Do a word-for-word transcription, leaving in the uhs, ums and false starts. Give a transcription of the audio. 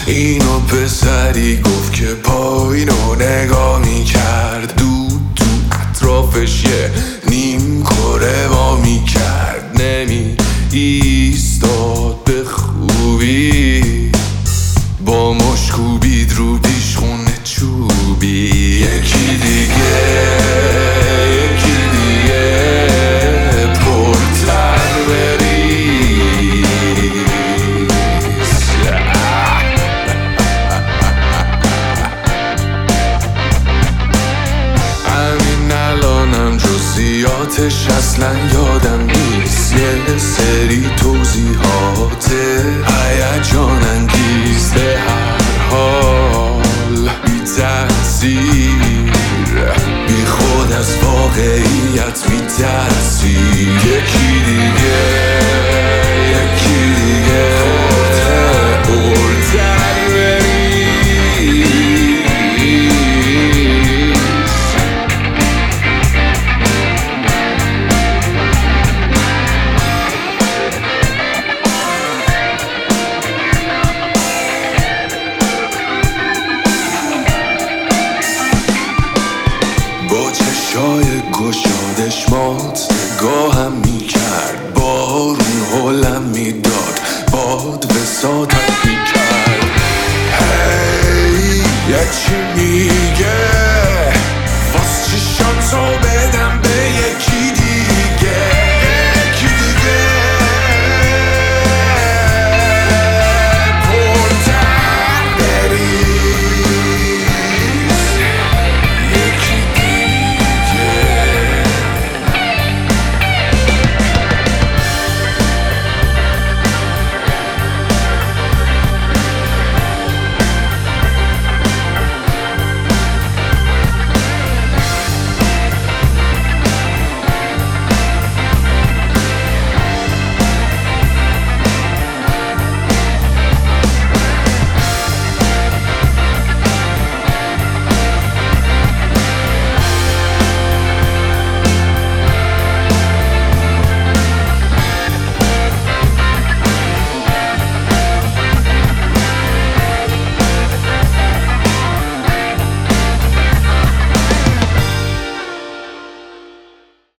اینو پسری گفت که پایین رو نگاه میکرد، دود تو اطرافش یه نیم کره وا میکرد، نمی ایستاد به خوبی، با مشکوبید رو پیش خونه چوبی. یکی دیگه یکی دیگه پرتر بریز. همین الانم جزئیاتش اصلا یادم نیست، یه سری توضیحات هیجان انگیز، به هر حال بی تأثیر، بی خود از واقعیت بی تأثیر. یکی دیگه یکی دیگه پرتر بریز. با چشای گشادش مات نگاهم میکرد، بارون هلم میداد، باد وساطت میکرد. هی یکی میگه